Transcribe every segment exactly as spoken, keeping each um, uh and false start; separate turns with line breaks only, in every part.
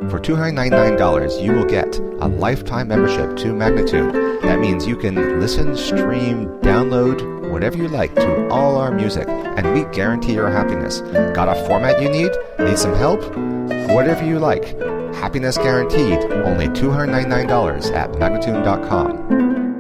For two hundred ninety-nine dollars, you will get a lifetime membership to Magnatune. That means you can listen, stream, download, whatever you like to all our music, and we guarantee your happiness. Got a format you need? Need some help? Whatever you like. Happiness guaranteed. Only two hundred ninety-nine dollars at Magnatune dot com.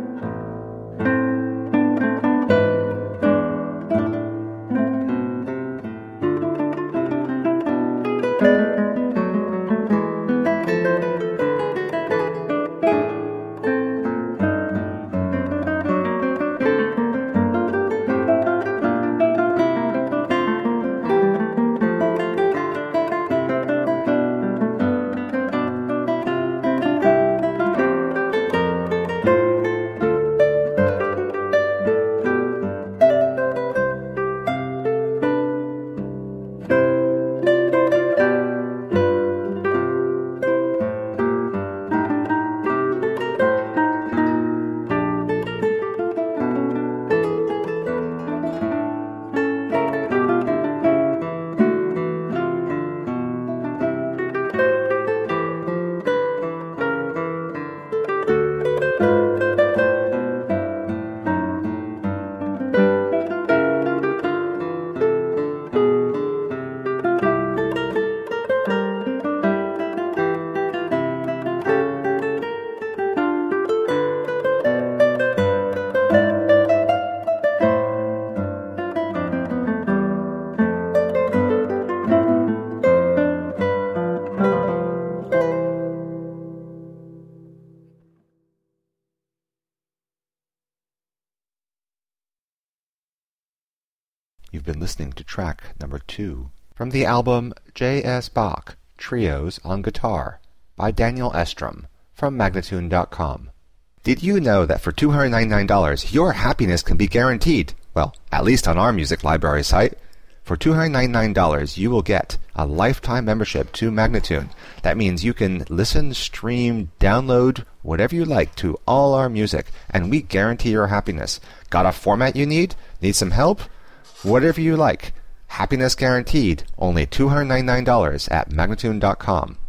You've been listening to track number two from the album J S. Bach, Trios on Guitar by Daniel Estrom from Magnatune dot com. Did you know that for two hundred ninety-nine dollars your happiness can be guaranteed? Well, at least on our music library site. For two hundred ninety-nine dollars you will get a lifetime membership to Magnatune. That means you can listen, stream, download, whatever you like to all our music, and we guarantee your happiness. Got a format you need? Need some help? Whatever you like. Happiness guaranteed. Only two hundred ninety-nine dollars at Magnatune dot com.